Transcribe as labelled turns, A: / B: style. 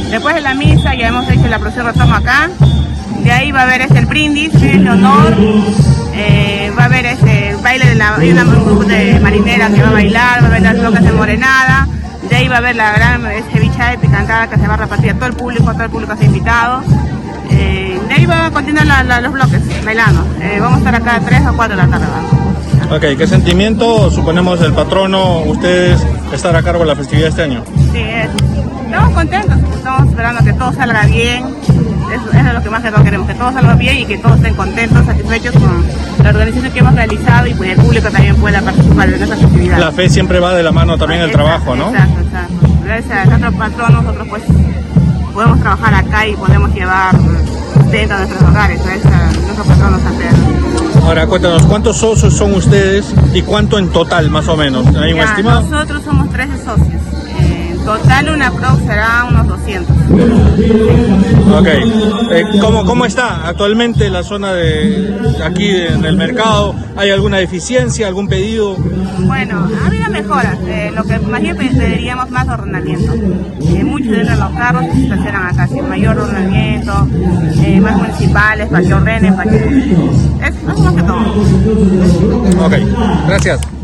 A: Después de la misa ya hemos hecho la procesión retorno acá. De ahí va a haber el brindis, el honor. Va a haber el baile hay un grupo de marineras que va a bailar, va a haber las locas de morenada. De ahí va a haber la gran cevichada y picantada que se va a repartir a todo el público está invitado. De ahí van a continuar los bloques bailando. Vamos a estar acá a 3 o 4 de la tarde.
B: Ok, ¿qué sentimiento suponemos el patrono, ustedes estar a cargo de la festividad este año?
A: Sí, estamos contentos, estamos esperando que todo salga bien. Eso es lo que más que todos queremos, que todo salga bien y que todos estén contentos, satisfechos con la organización que hemos realizado y pues el público también pueda participar en esa festividad.
B: La fe siempre va de la mano también del trabajo, ¿no?
A: Exacto. Gracias a nuestro patrón nosotros pues podemos trabajar acá y podemos llevar dentro de nuestros hogares, nuestro patrón nos hace.
B: Ahora cuéntanos, ¿cuántos socios son ustedes y cuánto en total más o menos? ¿Hay un estimado?
A: Nosotros somos 13 socios. En total una prox será unos 200.
B: Ok. ¿Cómo está actualmente la zona de aquí en el mercado? ¿Hay alguna deficiencia, algún pedido?
A: Bueno, ha habido mejoras. Lo que más bien pediríamos más ordenamiento. Muchos de los carros se estacionan acá, sin mayor ordenamiento, más municipales para que ordenen, para que... Es más que todo.
B: Ok, gracias.